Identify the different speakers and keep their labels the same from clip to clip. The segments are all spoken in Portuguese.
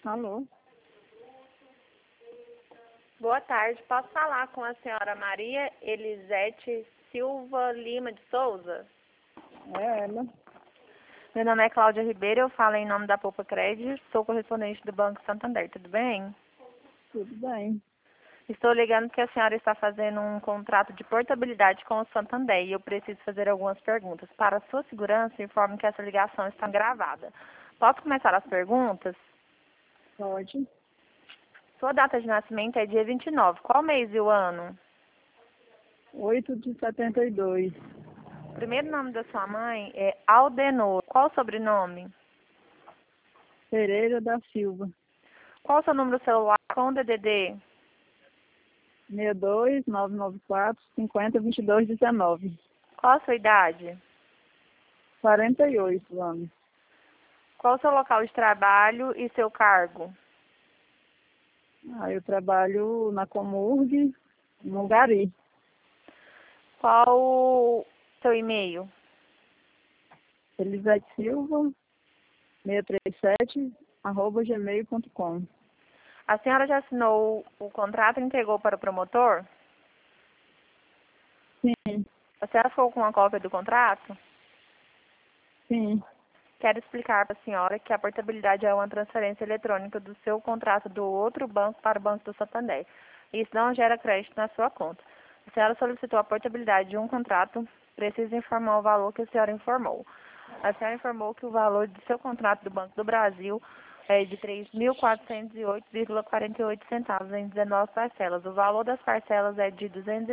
Speaker 1: Alô?
Speaker 2: Boa tarde, posso falar com a senhora Maria Elisete Silva Lima de Souza?
Speaker 1: É ela.
Speaker 2: Meu nome é Cláudia Ribeiro, eu falo em nome da Poupa Crédito, sou correspondente do Banco Santander, tudo bem?
Speaker 1: Tudo bem.
Speaker 2: Estou ligando porque a senhora está fazendo um contrato de portabilidade com o Santander e eu preciso fazer algumas perguntas. Para sua segurança, informe que essa ligação está gravada. Posso começar as perguntas?
Speaker 1: Pode.
Speaker 2: Sua data de nascimento é dia 29. Qual mês e o ano?
Speaker 1: 8/72.
Speaker 2: O primeiro nome da sua mãe é Aldenor. Qual o sobrenome?
Speaker 1: Pereira da Silva.
Speaker 2: Qual o seu número celular com DDD?
Speaker 1: 62-994-50-22-19.
Speaker 2: Qual a sua idade?
Speaker 1: 48 anos.
Speaker 2: Qual o seu local de trabalho e seu cargo?
Speaker 1: Eu trabalho na Comurg, no Gari.
Speaker 2: Qual o seu e-mail?
Speaker 1: Elisete Silva, 637, @gmail.com.
Speaker 2: A senhora já assinou o contrato e entregou para o promotor?
Speaker 1: Sim,
Speaker 2: A senhora ficou com uma cópia do contrato?
Speaker 1: sim.
Speaker 2: Quero explicar para a senhora que a portabilidade é uma transferência eletrônica do seu contrato do outro banco para o Banco do Santander. Isso não gera crédito na sua conta. A senhora solicitou a portabilidade de um contrato, precisa informar o valor que a senhora informou. A senhora informou que o valor do seu contrato do Banco do Brasil é de R$ 3.408,48 em 19 parcelas. O valor das parcelas é de R$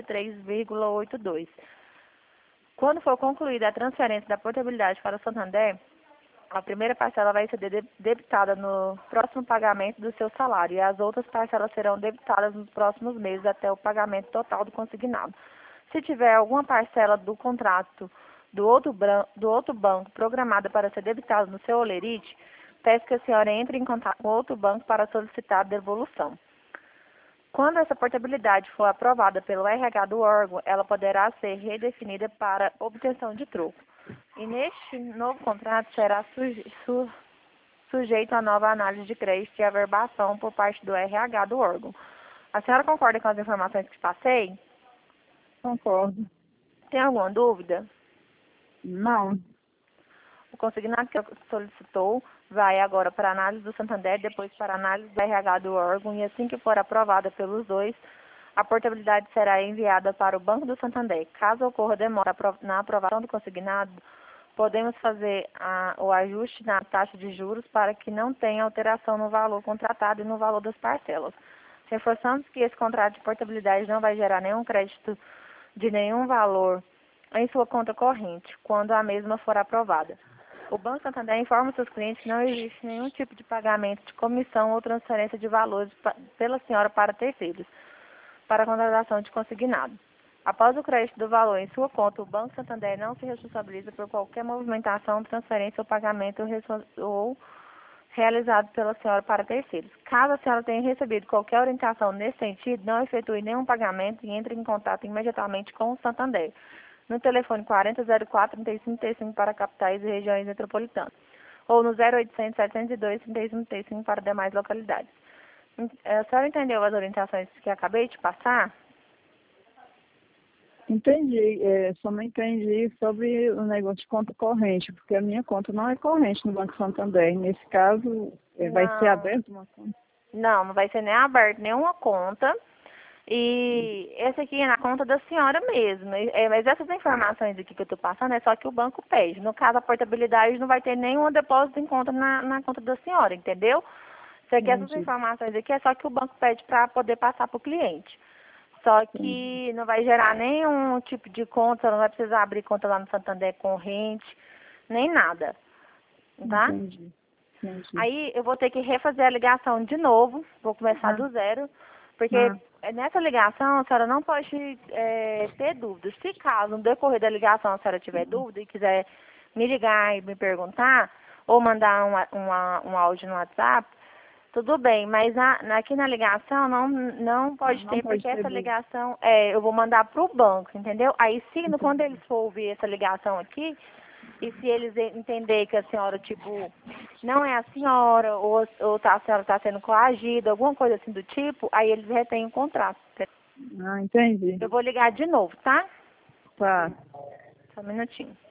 Speaker 2: 203,82. Quando for concluída a transferência da portabilidade para o Santander, a primeira parcela vai ser debitada no próximo pagamento do seu salário e as outras parcelas serão debitadas nos próximos meses até o pagamento total do consignado. Se tiver alguma parcela do contrato do outro banco programada para ser debitada no seu holerite, peço que a senhora entre em contato com outro banco para solicitar a devolução. Quando essa portabilidade for aprovada pelo RH do órgão, ela poderá ser redefinida para obtenção de troco. E neste novo contrato será sujeito a nova análise de crédito e averbação por parte do RH do órgão. A senhora concorda com as informações que passei?
Speaker 1: Concordo.
Speaker 2: Tem alguma dúvida?
Speaker 1: Não.
Speaker 2: O consignado que solicitou vai agora para a análise do Santander, depois para a análise do RH do órgão e assim que for aprovada pelos dois, a portabilidade será enviada para o Banco do Santander. Caso ocorra demora na aprovação do consignado, podemos fazer o ajuste na taxa de juros para que não tenha alteração no valor contratado e no valor das parcelas. Reforçamos que esse contrato de portabilidade não vai gerar nenhum crédito de nenhum valor em sua conta corrente, quando a mesma for aprovada. O Banco Santander informa seus clientes que não existe nenhum tipo de pagamento de comissão ou transferência de valores pela senhora para terceiros, para a contratação de consignado. Após o crédito do valor em sua conta, o Banco Santander não se responsabiliza por qualquer movimentação, transferência ou pagamento ou realizado pela senhora para terceiros. Caso a senhora tenha recebido qualquer orientação nesse sentido, não efetue nenhum pagamento e entre em contato imediatamente com o Santander, no telefone 4004-3535 para capitais e regiões metropolitanas, ou no 0800 702 3535 para demais localidades. A senhora entendeu as orientações que acabei de passar?
Speaker 1: Entendi. Só não entendi sobre o negócio de conta corrente, porque a minha conta não é corrente no Banco Santander. Nesse caso, vai ser aberta uma conta?
Speaker 2: Não vai ser nem aberta nenhuma conta. E esse aqui é na conta da senhora mesmo. Mas essas informações aqui que eu estou passando é só que o banco pede. No caso, a portabilidade não vai ter nenhum depósito em conta na conta da senhora, entendeu? Isso aqui, essas informações aqui é só que o banco pede para poder passar para o cliente. Só que não vai gerar nenhum tipo de conta, não vai precisar abrir conta lá no Santander corrente, nem nada. Tá?
Speaker 1: Entendi.
Speaker 2: Aí eu vou ter que refazer a ligação de novo, vou começar do zero, porque nessa ligação a senhora não pode ter dúvidas. Se caso no decorrer da ligação a senhora tiver dúvida e quiser me ligar e me perguntar, ou mandar um áudio no WhatsApp, tudo bem, mas aqui na ligação não pode ter, porque essa ligação eu vou mandar para o banco, entendeu? Aí quando eles for ouvir essa ligação aqui, e se eles entenderem que a senhora, tipo, não é a senhora, ou a senhora está sendo coagida, alguma coisa assim do tipo, aí eles retêm o contrato.
Speaker 1: Ah, entendi.
Speaker 2: Eu vou ligar de novo, tá?
Speaker 1: Tá.
Speaker 2: Só um minutinho.